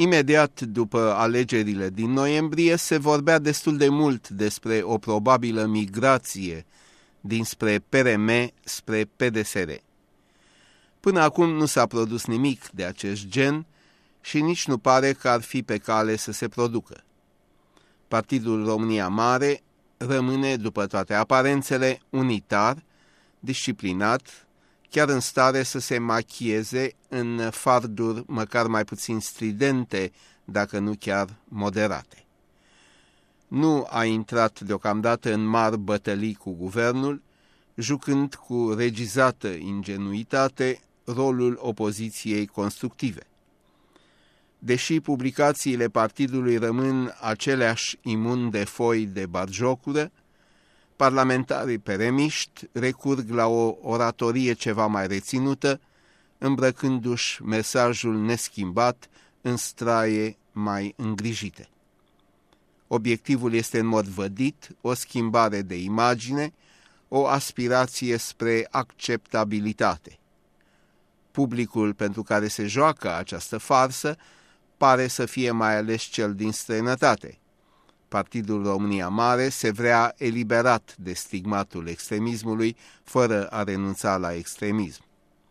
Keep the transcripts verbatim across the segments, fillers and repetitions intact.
Imediat după alegerile din noiembrie se vorbea destul de mult despre o probabilă migrație dinspre P R M spre P D S R. Până acum nu s-a produs nimic de acest gen și nici nu pare că ar fi pe cale să se producă. Partidul România Mare rămâne, după toate aparențele, unitar, disciplinat, chiar în stare să se machieze în farduri măcar mai puțin stridente, dacă nu chiar moderate. Nu a intrat deocamdată în mari bătălii cu guvernul, jucând cu regizată ingenuitate rolul opoziției constructive. Deși publicațiile partidului rămân aceleași imun de foi de batjocură, parlamentarii peremiști recurg la o oratorie ceva mai reținută, îmbrăcându-și mesajul neschimbat în straie mai îngrijite. Obiectivul este în mod vădit o schimbare de imagine, o aspirație spre acceptabilitate. Publicul pentru care se joacă această farsă pare să fie mai ales cel din străinătate. Partidul România Mare se vrea eliberat de stigmatul extremismului, fără a renunța la extremism.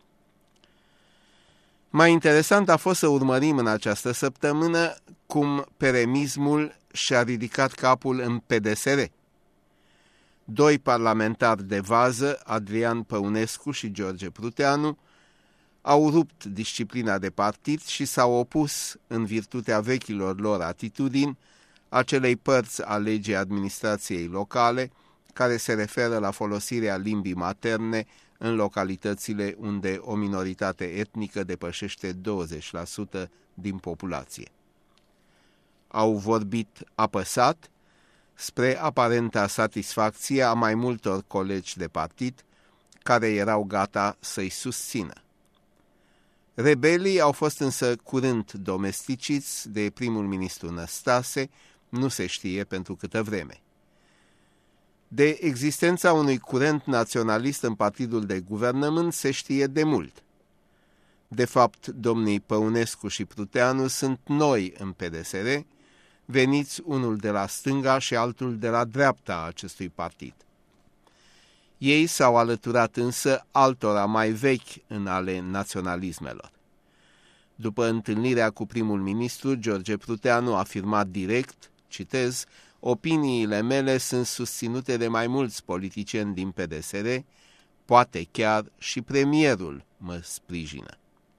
Mai interesant a fost să urmărim în această săptămână cum peremismul și-a ridicat capul în P D S R. Doi parlamentari de vază, Adrian Păunescu și George Pruteanu, au rupt disciplina de partid și s-au opus, în virtutea vechilor lor atitudini, acelei părți a legii administrației locale care se referă la folosirea limbii materne în localitățile unde o minoritate etnică depășește douăzeci la sută din populație. Au vorbit apăsat, spre aparenta satisfacție a mai multor colegi de partid care erau gata să-i susțină. Rebelii au fost însă curând domesticiți de primul ministru Năstase, nu se știe pentru câtă vreme. De existența unui curent naționalist în partidul de guvernământ se știe de mult. De fapt, domnii Păunescu și Pruteanu sunt noi în P D S R, veniți unul de la stânga și altul de la dreapta a acestui partid. Ei s-au alăturat însă altora mai vechi în ale naționalismelor. După întâlnirea cu primul ministru, George Pruteanu a afirmat direct, citez, opiniile mele sunt susținute de mai mulți politicieni din P D S R, poate chiar și premierul mă sprijină.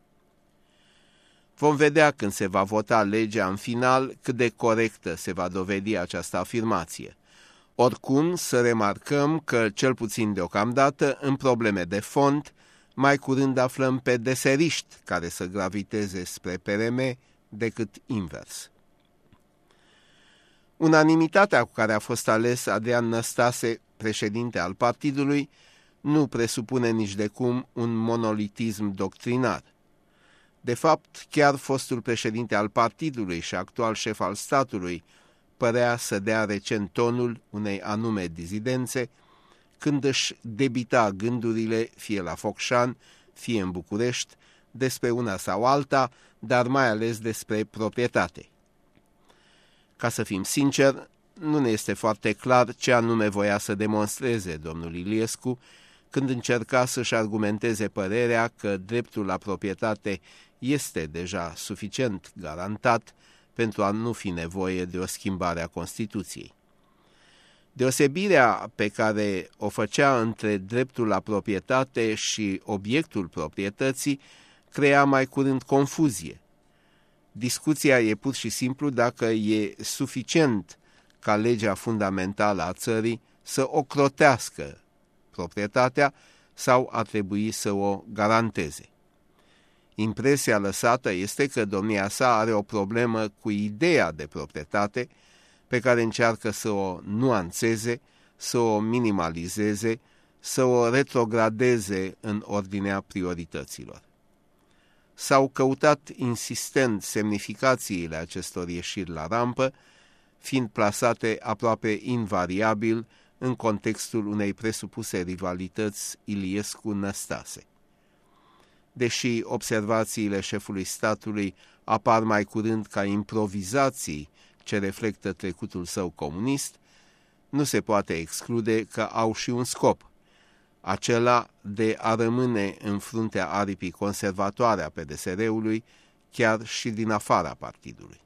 Vom vedea când se va vota legea în final cât de corectă se va dovedi această afirmație. Oricum, să remarcăm că, cel puțin deocamdată, în probleme de fond, mai curând aflăm pe deseriști care să graviteze spre P R M decât invers. Unanimitatea cu care a fost ales Adrian Năstase, președinte al partidului, nu presupune nici de cum un monolitism doctrinar. De fapt, chiar fostul președinte al partidului și actual șef al statului părea să dea recent tonul unei anume dizidențe, când își debita gândurile, fie la Focșani, fie în București, despre una sau alta, dar mai ales despre proprietate. Ca să fim sinceri, nu ne este foarte clar ce anume voia să demonstreze domnul Iliescu când încerca să-și argumenteze părerea că dreptul la proprietate este deja suficient garantat pentru a nu fi nevoie de o schimbare a Constituției. Deosebirea pe care o făcea între dreptul la proprietate și obiectul proprietății crea mai curând confuzie. Discuția e pur și simplu dacă e suficient ca legea fundamentală a țării să ocrotească proprietatea sau ar trebui să o garanteze. Impresia lăsată este că domnia sa are o problemă cu ideea de proprietate pe care încearcă să o nuanțeze, să o minimalizeze, să o retrogradeze în ordinea priorităților. S-au căutat insistent semnificațiile acestor ieșiri la rampă, fiind plasate aproape invariabil în contextul unei presupuse rivalități Iliescu-Năstase. Deși observațiile șefului statului apar mai curând ca improvizații ce reflectă trecutul său comunist, nu se poate exclude că au și un scop, acela de a rămâne în fruntea aripii conservatoare a P D S R-ului, chiar și din afara partidului.